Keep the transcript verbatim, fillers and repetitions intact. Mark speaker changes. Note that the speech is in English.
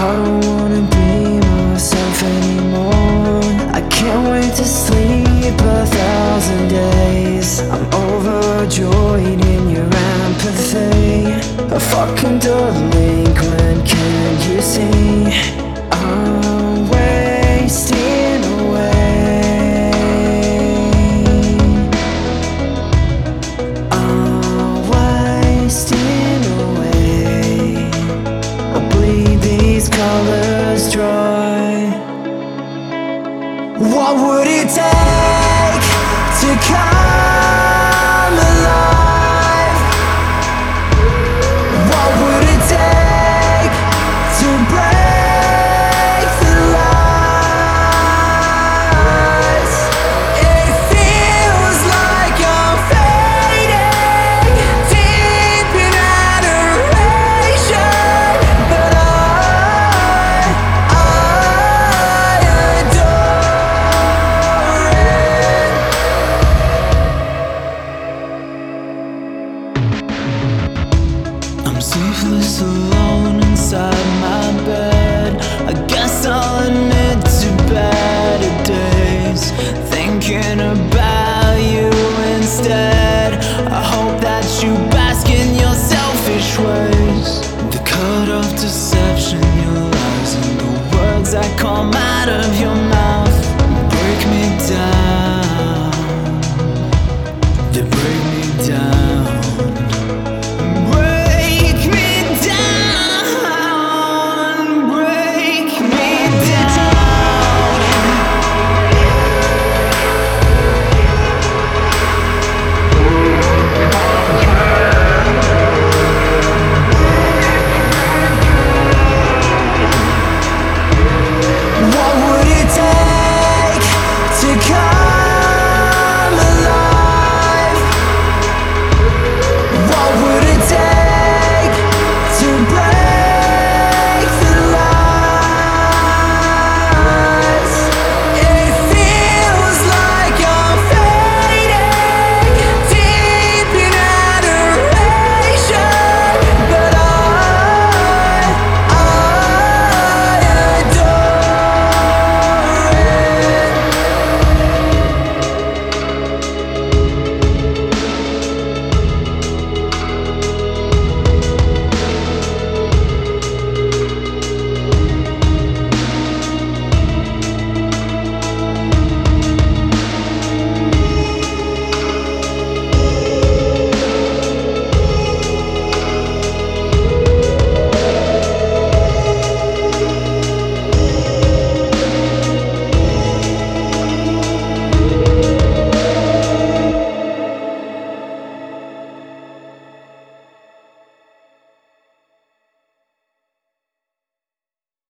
Speaker 1: I don't wanna be myself anymore. I can't wait to sleep a thousand days. I'm overjoyed in your empathy. A fucking delinquent, can't you see? I'm wasting away. I'm wasting away. I bleed these colors dry. What would it take to come alive? What would it take to break the lies? It feels like I'm fading deep in adoration, but I, I adore it. I'm sleepless alone inside my bed. I guess I'll admit to better days, thinking